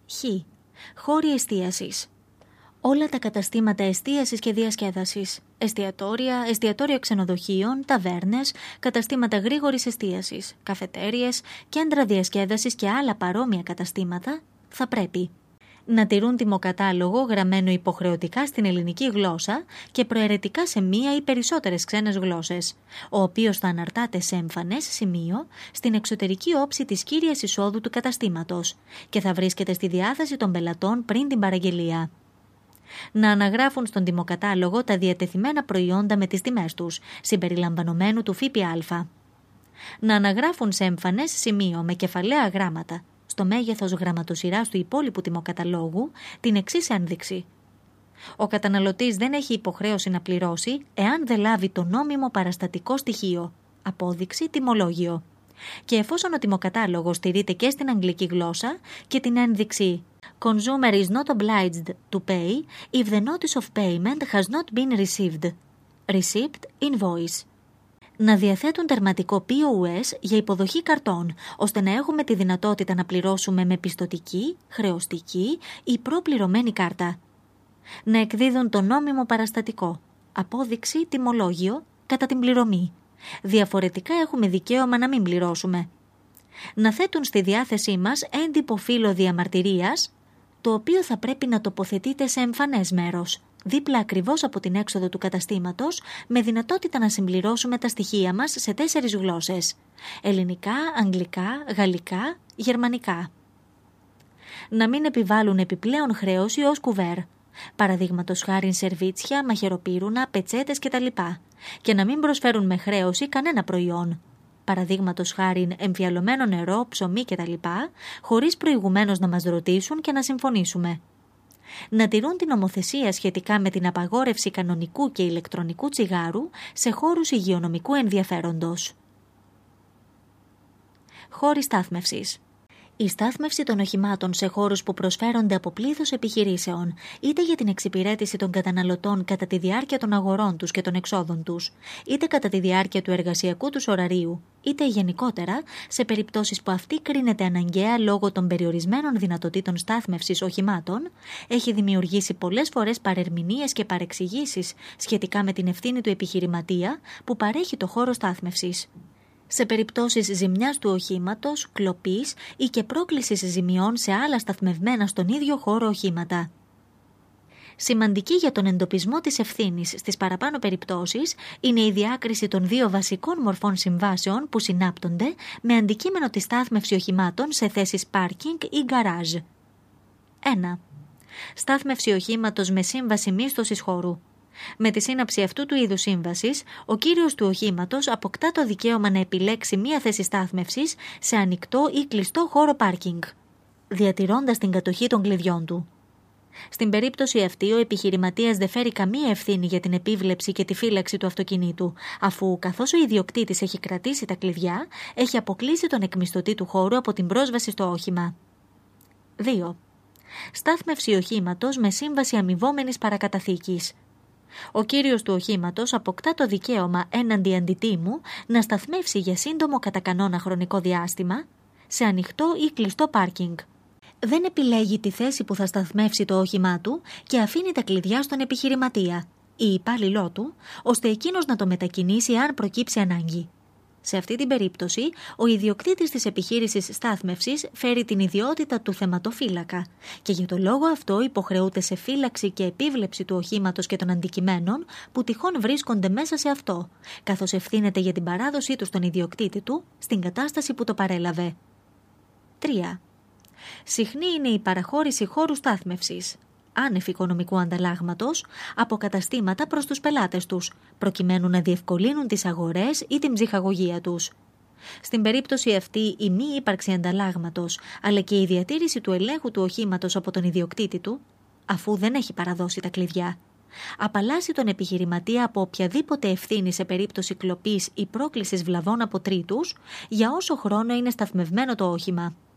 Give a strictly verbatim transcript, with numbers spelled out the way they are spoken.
Χ. Χώροι εστίασης. Όλα τα καταστήματα εστίασης και διασκέδασης, εστιατόρια, εστιατόρια ξενοδοχείων, ταβέρνες, καταστήματα γρήγορης εστίασης, καφετέριες, κέντρα διασκέδασης και άλλα παρόμοια καταστήματα θα πρέπει να τηρούν τιμοκατάλογο γραμμένο υποχρεωτικά στην ελληνική γλώσσα και προαιρετικά σε μία ή περισσότερες ξένες γλώσσες, ο οποίος θα αναρτάται σε εμφανές σημείο στην εξωτερική όψη της κύριας εισόδου του καταστήματος και θα βρίσκεται στη διάθεση των πελατών πριν την παραγγελία. Να αναγράφουν στον τιμοκατάλογο τα διατεθειμένα προϊόντα με τις τιμές τους, συμπεριλαμβανομένου του ΦΠΑ. Να αναγράφουν σε εμφανές σημείο με κεφαλαία γράμματα, στο μέγεθος γραμματοσυράς του υπόλοιπου τιμοκαταλόγου, την εξής ένδειξη. Ο καταναλωτής δεν έχει υποχρέωση να πληρώσει εάν δεν λάβει το νόμιμο παραστατικό στοιχείο, απόδειξη, τιμολόγιο. Και εφόσον ο τιμοκατάλογος στηρείται και στην αγγλική γλώσσα και την ένδειξη Consumer is not obliged to pay if the notice of payment has not been received. Receipt invoice. Να διαθέτουν τερματικό πι ο ες για υποδοχή καρτών, ώστε να έχουμε τη δυνατότητα να πληρώσουμε με πιστωτική, χρεωστική ή προπληρωμένη κάρτα. Να εκδίδουν το νόμιμο παραστατικό, απόδειξη, τιμολόγιο, κατά την πληρωμή. Διαφορετικά έχουμε δικαίωμα να μην πληρώσουμε. Να θέτουν στη διάθεσή μας έντυπο φύλλο διαμαρτυρίας, το οποίο θα πρέπει να τοποθετείται σε εμφανές μέρος, δίπλα ακριβώς από την έξοδο του καταστήματος, με δυνατότητα να συμπληρώσουμε τα στοιχεία μας σε τέσσερις γλώσσες: ελληνικά, αγγλικά, γαλλικά, γερμανικά. Να μην επιβάλλουν επιπλέον χρέωση ως κουβέρ, παραδείγματος χάριν σερβίτσια, μαχαιροπύρουνα, πετσέτες κτλ. Και να μην προσφέρουν με χρέωση κανένα προϊόν, παραδείγματος χάριν εμφιαλωμένο νερό, ψωμί κτλ., χωρίς προηγουμένως να μας ρωτήσουν και να συμφωνήσουμε. Να τηρούν την νομοθεσία σχετικά με την απαγόρευση κανονικού και ηλεκτρονικού τσιγάρου σε χώρους υγειονομικού ενδιαφέροντος. Χώροι στάθμευσης. Η στάθμευση των οχημάτων σε χώρους που προσφέρονται από πλήθος επιχειρήσεων, είτε για την εξυπηρέτηση των καταναλωτών κατά τη διάρκεια των αγορών τους και των εξόδων τους, είτε κατά τη διάρκεια του εργασιακού τους ωραρίου, είτε γενικότερα σε περιπτώσεις που αυτή κρίνεται αναγκαία λόγω των περιορισμένων δυνατοτήτων στάθμευσης οχημάτων, έχει δημιουργήσει πολλές φορές παρερμηνίες και παρεξηγήσεις σχετικά με την ευθύνη του επιχειρηματία που παρέχει το χώρο στάθμευσης. Σε περιπτώσεις ζημιάς του οχήματος, κλοπής ή και πρόκλησης ζημιών σε άλλα σταθμευμένα στον ίδιο χώρο οχήματα. Σημαντική για τον εντοπισμό της ευθύνης στις παραπάνω περιπτώσεις είναι η διάκριση των δύο βασικών μορφών συμβάσεων που συνάπτονται με αντικείμενο τη στάθμευση οχημάτων σε θέσεις πάρκινγκ ή γκαράζ. ένα. Στάθμευση οχήματος με σύμβαση μίσθωσης χώρου. Με τη σύναψη αυτού του είδους σύμβασης, ο κύριος του οχήματος αποκτά το δικαίωμα να επιλέξει μία θέση στάθμευσης σε ανοιχτό ή κλειστό χώρο πάρκινγκ, διατηρώντας την κατοχή των κλειδιών του. Στην περίπτωση αυτή, ο επιχειρηματίας δεν φέρει καμία ευθύνη για την επίβλεψη και τη φύλαξη του αυτοκινήτου, αφού καθώς ο ιδιοκτήτης έχει κρατήσει τα κλειδιά, έχει αποκλείσει τον εκμισθωτή του χώρου από την πρόσβαση στο όχημα. δύο. Στάθμευση οχήματος με σύμβαση αμοιβόμενης παρακαταθήκης. Ο κύριος του οχήματος αποκτά το δικαίωμα έναντι αντιτίμου να σταθμεύσει για σύντομο κατά κανόνα χρονικό διάστημα σε ανοιχτό ή κλειστό πάρκινγκ. Δεν επιλέγει τη θέση που θα σταθμεύσει το όχημά του και αφήνει τα κλειδιά στον επιχειρηματία ή υπάλληλό του, ώστε εκείνος να το μετακινήσει αν προκύψει ανάγκη. Σε αυτή την περίπτωση, ο ιδιοκτήτης της επιχείρησης στάθμευσης φέρει την ιδιότητα του θεματοφύλακα και για τον λόγο αυτό υποχρεούται σε φύλαξη και επίβλεψη του οχήματος και των αντικειμένων που τυχόν βρίσκονται μέσα σε αυτό, καθώς ευθύνεται για την παράδοσή του στον ιδιοκτήτη του στην κατάσταση που το παρέλαβε. τρία. Συχνή είναι η παραχώρηση χώρου στάθμευσης, άνευ οικονομικού ανταλλάγματος, από καταστήματα προς τους πελάτες τους, προκειμένου να διευκολύνουν τις αγορές ή την ψυχαγωγία τους. Στην περίπτωση αυτή, η μη ύπαρξη ανταλλάγματος, αλλά και η διατήρηση του ελέγχου του οχήματος από τον ιδιοκτήτη του, αφού δεν έχει παραδώσει τα κλειδιά, απαλλάσσει τον επιχειρηματία από οποιαδήποτε ευθύνη σε περίπτωση κλοπής ή πρόκλησης βλαβών από τρίτους, για όσο χρόνο είναι σταθμευμένο το όχημα.